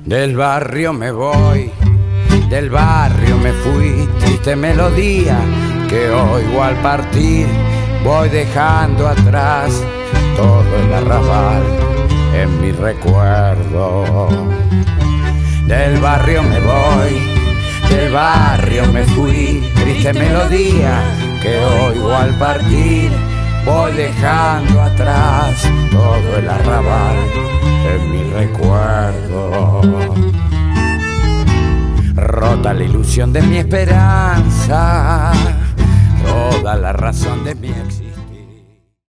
Del barrio me voy, del barrio me fui, triste melodía que oigo al partir. Voy dejando atrás todo el arrabal en mi recuerdo. Del barrio me voy, del barrio me fui, triste melodía que oigo al partir. Voy dejando atrás todo el arrabal en mi recuerdo. Rota la ilusión de mi esperanza, toda la razón de mi existencia.